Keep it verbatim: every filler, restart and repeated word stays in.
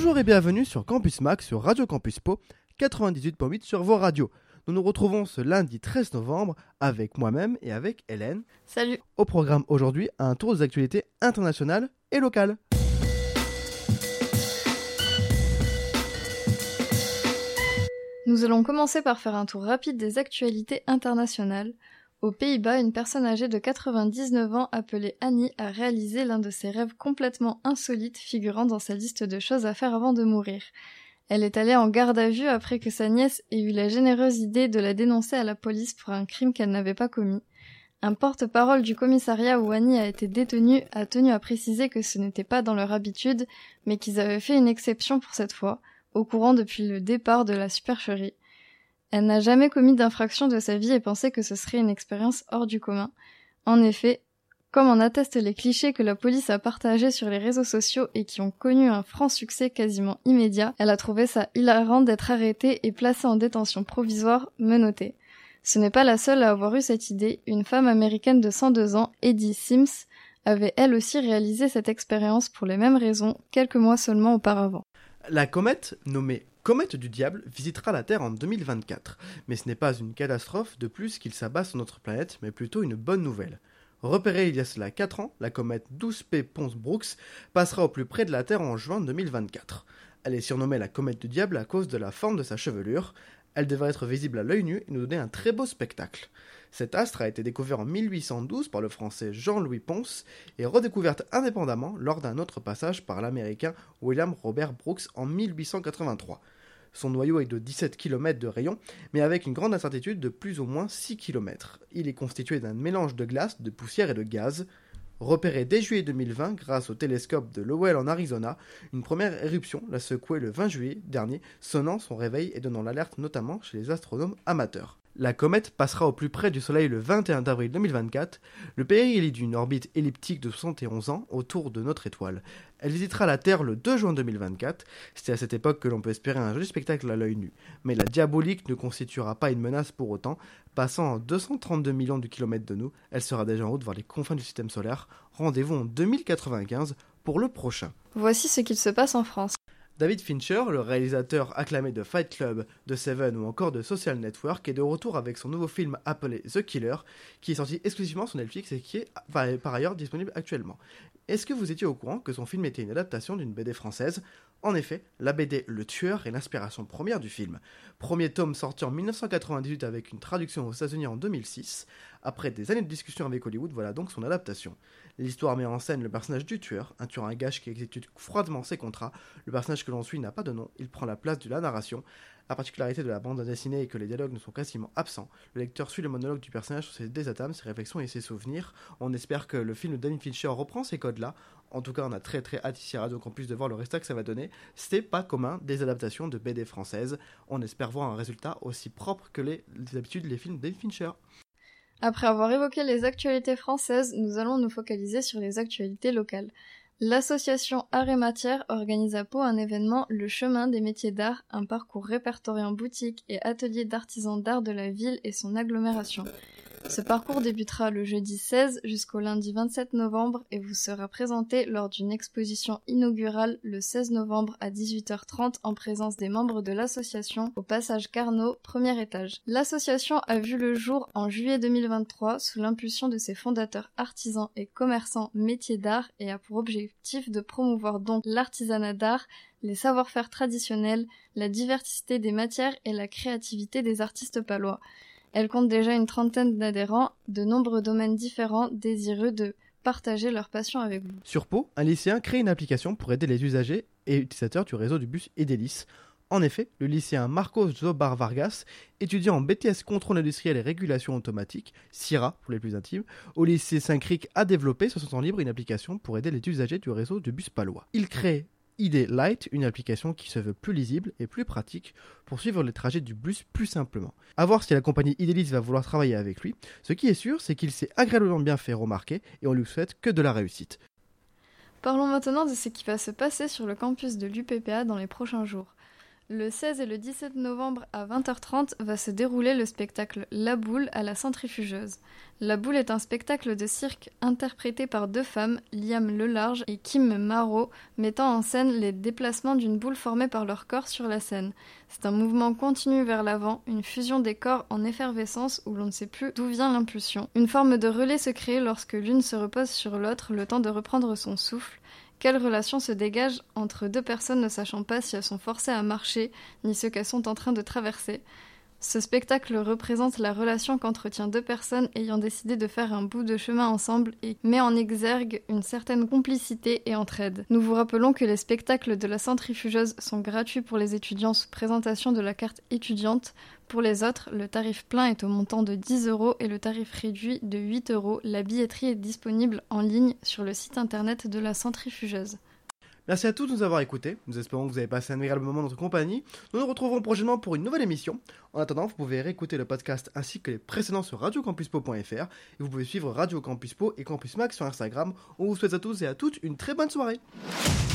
Bonjour et bienvenue sur Campus Max sur Radio Campus Po quatre-vingt-dix-huit virgule huit sur vos radios. Nous nous retrouvons ce lundi treize novembre avec moi-même et avec Hélène. Salut. Au programme aujourd'hui, un tour des actualités internationales et locales. Nous allons commencer par faire un tour rapide des actualités internationales. Aux Pays-Bas, une personne âgée de quatre-vingt-dix-neuf ans appelée Annie a réalisé l'un de ses rêves complètement insolites figurant dans sa liste de choses à faire avant de mourir. Elle est allée en garde à vue après que sa nièce ait eu la généreuse idée de la dénoncer à la police pour un crime qu'elle n'avait pas commis. Un porte-parole du commissariat où Annie a été détenue a tenu à préciser que ce n'était pas dans leur habitude, mais qu'ils avaient fait une exception pour cette fois, au courant depuis le départ de la supercherie. Elle n'a jamais commis d'infraction de sa vie et pensait que ce serait une expérience hors du commun. En effet, comme en attestent les clichés que la police a partagés sur les réseaux sociaux et qui ont connu un franc succès quasiment immédiat, elle a trouvé ça hilarant d'être arrêtée et placée en détention provisoire, menottée. Ce n'est pas la seule à avoir eu cette idée. Une femme américaine de cent deux ans, Eddie Sims, avait elle aussi réalisé cette expérience pour les mêmes raisons, quelques mois seulement auparavant. La comète, nommée Comète du Diable, visitera la Terre en deux mille vingt-quatre. Mais ce n'est pas une catastrophe de plus qu'il s'abat sur notre planète, mais plutôt une bonne nouvelle. Repérée il y a cela quatre ans, la comète douze P Pons-Brooks passera au plus près de la Terre en juin deux mille vingt-quatre. Elle est surnommée la Comète du Diable à cause de la forme de sa chevelure. Elle devrait être visible à l'œil nu et nous donner un très beau spectacle. Cet astre a été découvert en mille huit cent douze par le français Jean-Louis Pons et redécouverte indépendamment lors d'un autre passage par l'américain William Robert Brooks en mille huit cent quatre-vingt-trois. Son noyau est de dix-sept kilomètres de rayon, mais avec une grande incertitude de plus ou moins six kilomètres. Il est constitué d'un mélange de glace, de poussière et de gaz. Repéré dès juillet deux mille vingt grâce au télescope de Lowell en Arizona, une première éruption l'a secoué le vingt juillet dernier, sonnant son réveil et donnant l'alerte notamment chez les astronomes amateurs. La comète passera au plus près du Soleil le vingt et un avril deux mille vingt-quatre, le périhélie d'une orbite elliptique de soixante et onze ans autour de notre étoile. Elle visitera la Terre le deux juin deux mille vingt-quatre, c'est à cette époque que l'on peut espérer un joli spectacle à l'œil nu. Mais la diabolique ne constituera pas une menace pour autant, passant en deux cent trente-deux millions de kilomètres de nous, elle sera déjà en route vers les confins du système solaire. Rendez-vous en deux mille quatre-vingt-quinze pour le prochain. Voici ce qu'il se passe en France. David Fincher, le réalisateur acclamé de Fight Club, de Seven ou encore de Social Network, est de retour avec son nouveau film appelé The Killer, qui est sorti exclusivement sur Netflix et qui est par ailleurs disponible actuellement. Est-ce que vous étiez au courant que son film était une adaptation d'une B D française ? En effet, la B D Le Tueur est l'inspiration première du film. Premier tome sorti en dix-neuf cent quatre-vingt-dix-huit avec une traduction aux États-Unis en deux mille six. Après des années de discussion avec Hollywood, voilà donc son adaptation. L'histoire met en scène le personnage du tueur, un tueur à gages qui exécute froidement ses contrats. Le personnage que l'on suit n'a pas de nom, il prend la place de la narration. La particularité de la bande dessinée est que les dialogues ne sont quasiment absents. Le lecteur suit le monologue du personnage sur ses désatames, ses réflexions et ses souvenirs. On espère que le film de David Fincher reprend ces codes-là. En tout cas, on a très très hâte ici à Radio Campus de voir le résultat que ça va donner. C'est pas commun des adaptations de B D françaises. On espère voir un résultat aussi propre que les, les habitudes des films de David Fincher. Après avoir évoqué les actualités françaises, nous allons nous focaliser sur les actualités locales. L'association Art et Matière organise à Pau un événement, le Chemin des métiers d'art, un parcours répertoriant boutiques et ateliers d'artisans d'art de la ville et son agglomération. Ce parcours débutera le jeudi seize jusqu'au lundi vingt-sept novembre et vous sera présenté lors d'une exposition inaugurale le seize novembre à dix-huit heures trente en présence des membres de l'association au passage Carnot, premier étage. L'association a vu le jour en juillet deux mille vingt-trois sous l'impulsion de ses fondateurs artisans et commerçants métiers d'art et a pour objectif de promouvoir donc l'artisanat d'art, les savoir-faire traditionnels, la diversité des matières et la créativité des artistes palois. Elle compte déjà une trentaine d'adhérents, de nombreux domaines différents, désireux de partager leur passion avec vous. Sur Pau, un lycéen crée une application pour aider les usagers et utilisateurs du réseau du bus Edelis. En effet, le lycéen Marcos Zobar Vargas, étudiant en B T S Contrôle industriel et régulation automatique, C I R A pour les plus intimes, au lycée Saint-Cric a développé sur son temps libre une application pour aider les usagers du réseau du bus palois. Il crée I D Lite, une application qui se veut plus lisible et plus pratique pour suivre les trajets du bus plus simplement. A voir si la compagnie Idelis va vouloir travailler avec lui. Ce qui est sûr, c'est qu'il s'est agréablement bien fait remarquer et on lui souhaite que de la réussite. Parlons maintenant de ce qui va se passer sur le campus de l'U P P A dans les prochains jours. Le seize et le dix-sept novembre à vingt heures trente va se dérouler le spectacle La Boule à la Centrifugeuse. La Boule est un spectacle de cirque interprété par deux femmes, Liam Lelarge et Kim Marot, mettant en scène les déplacements d'une boule formée par leur corps sur la scène. C'est un mouvement continu vers l'avant, une fusion des corps en effervescence où l'on ne sait plus d'où vient l'impulsion. Une forme de relais se crée lorsque l'une se repose sur l'autre le temps de reprendre son souffle. Quelle relation se dégage entre deux personnes ne sachant pas si elles sont forcées à marcher, ni ce qu'elles sont en train de traverser? Ce spectacle représente la relation qu'entretient deux personnes ayant décidé de faire un bout de chemin ensemble et met en exergue une certaine complicité et entraide. Nous vous rappelons que les spectacles de la Centrifugeuse sont gratuits pour les étudiants sous présentation de la carte étudiante. Pour les autres, le tarif plein est au montant de dix euros et le tarif réduit de huit euros. La billetterie est disponible en ligne sur le site internet de la Centrifugeuse. Merci à tous de nous avoir écoutés, nous espérons que vous avez passé un agréable moment dans notre compagnie. Nous nous retrouverons prochainement pour une nouvelle émission. En attendant, vous pouvez réécouter le podcast ainsi que les précédents sur radio campus po point f r et vous pouvez suivre Radio Campus Po et Campus Max sur Instagram. On vous souhaite à tous et à toutes une très bonne soirée.